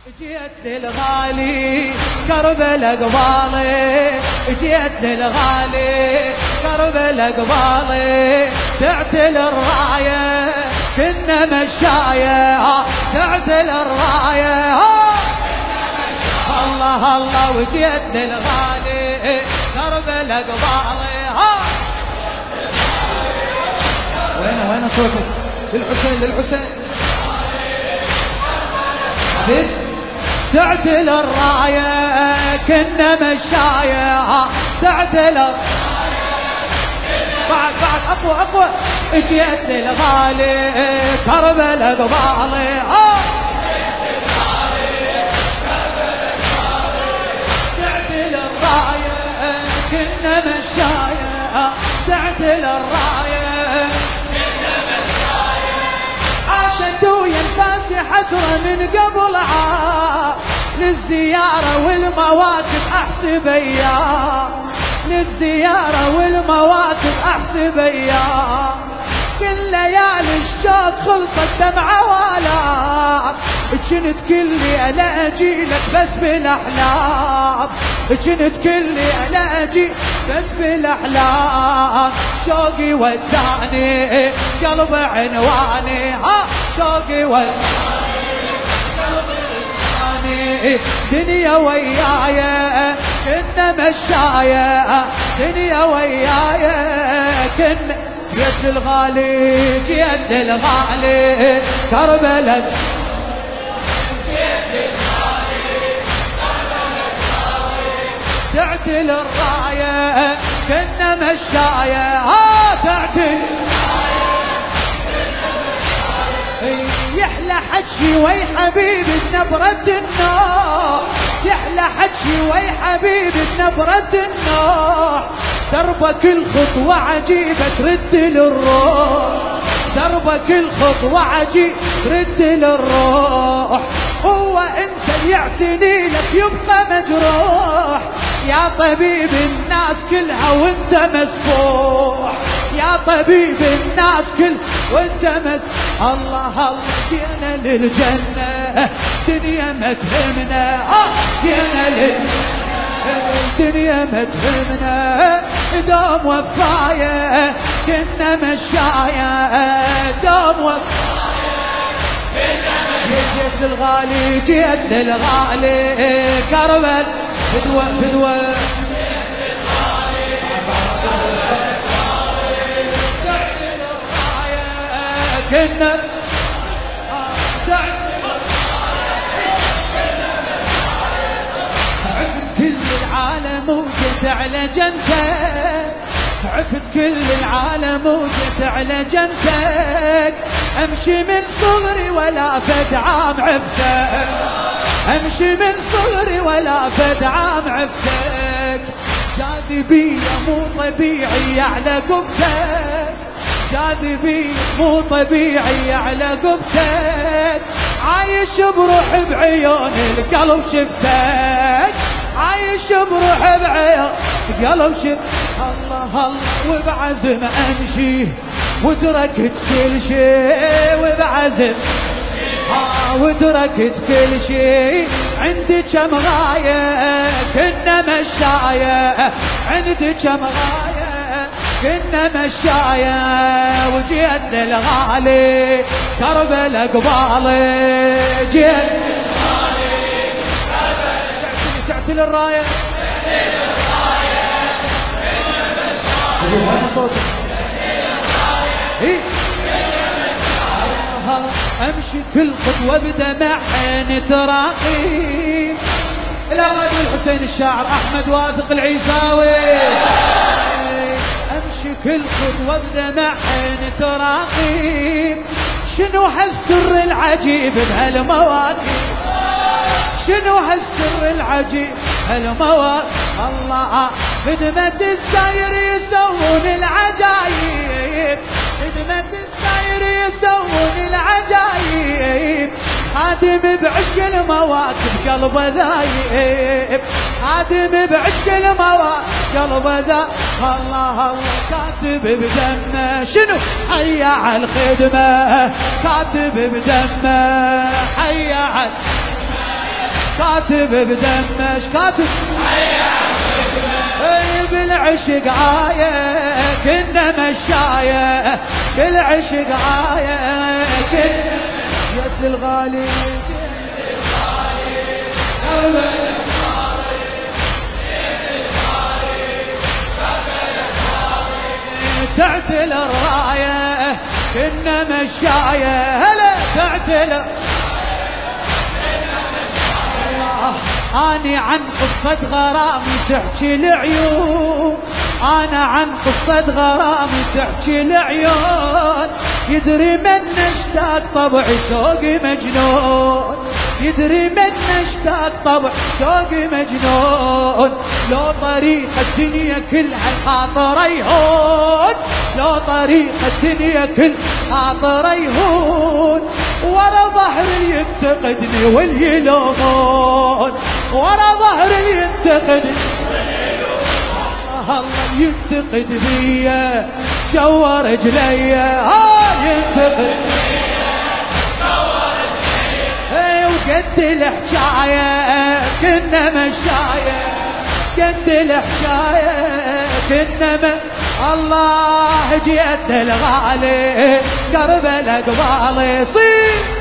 جيت للغالي كربلاء قبالي، جيت للغالي كربلاء قبالي، تعتل الراية كنا مشاية، تعتل الراية الله الله. وجيت للغالي كربلاء قبالي. وين صوتك؟ للحسين للحسين. تعتل الراية كنا مشاية، تعتل بعد اقوى اقوى. جيت للغالي كربلاء قبالي، تعتل الراية كنا مشاية، تعتل الراية كنا مشاية. عاشت ويا الفاسي حسرة من قبل للزيارة والمواقف احسب ايام، للزيارة والمواقف احسب ايام. كل ليالي الشوق خلصت دمعة ولا جنت كلي الا اجيلك بس بالاحلام، جنت كلي الا اجي بس بالاحلام. شوقي وداني قلب عنواني، شوقي وداني دنيا ويايا كنا مشايا، دنيا ويايا كنا. جيت للغالي جيت للغالي كربلاء، جيت للغالي كربلاء، تعتل الراية كنا مشايا، تعتل يحلى حجي وي حبيبي نبرة النوح، يحلى حجي وي حبيبي نبرة النوح. دربك الخطوة عجيبة ترد للروح، دربك الخطوة عجيبة ترد للروح. هو انت يعتني لك يبقى مجروح، يا طبيب الناس كلها وانت مسفوح، يا طبيب الناس كل وانت الله الله. جينا للجنة دنيا ما تهمنا، جينا الدنيا ما تهمنا، دوم وفاية كنا مشاية، دوم وفاية كنا مشاية. جيت للغالي جيت للغالي كربلاء فدوة فدوة، كنا عفت كل العالم وجيت على جنتك، عفت كل العالم وجيت على جنتك. امشي من صغري ولا فد عام عفتك، امشي من صغري ولا فد عام عفتك. جاذبية مو طبيعية على قبتك، جاذبية مو طبيعي على قبتك. عايش بروح بعيون القلب شفتك، عايش بروح بعيون القلب شفت الله الله. وبعزم امشي وتركت كل شيء، وبعزم وتركت كل شيء. عندي كم غاية كنا مشاية، عندي كم غاية كنا مشايا. وجيت للغالي كربلاء قبالي، جيت للغالي كربلاء، تعتل الراية كنا مشايا. امشي كل خطوة بدمع عيني تراقي. الأغاني الحسين الشاعر أحمد واثق العيساوي. امشي كل خطوة بدمع عيني تراقي. شنو هالسر العجيب بهالمواقف، شنو هالسر العجيب هالمواقف. الله خدمة الساير يسوون العجايب، خدمة الساير يسوون العجايب. خادم بعشق المواقف قلبه ذايب، خادم بعشق المواقف قلبه ذايب. الله الله كاتب بدمه شنو حي على الخدمة، كاتب بدمه حي على كاتب بدمش كاتب بالعشق عاية كنا مشاية بالعشق عاية كنا يد الغالي تعتل الراية كنا مشاية هلا تعتل أنا عن قصة غرامي تحكي العيون أنا عن قصة غرامي تحكي العيون يدري من اشتاق طبعي شوقي مجنون يدري من اشتاق طبع شوقي مجنون لو طريق الدنيا كلها خاطر يهون لو طريق الدنيا كل خاطر يهون ورا ظهر ينتقدني واليلومون ورا ظهر ينتقدني الله ينتقد بيا جوا رجليا ينتقد وقد الحكاية كنا مشاية قد الحكاية كنا الله جيت الغالي قرب الأقبال يصير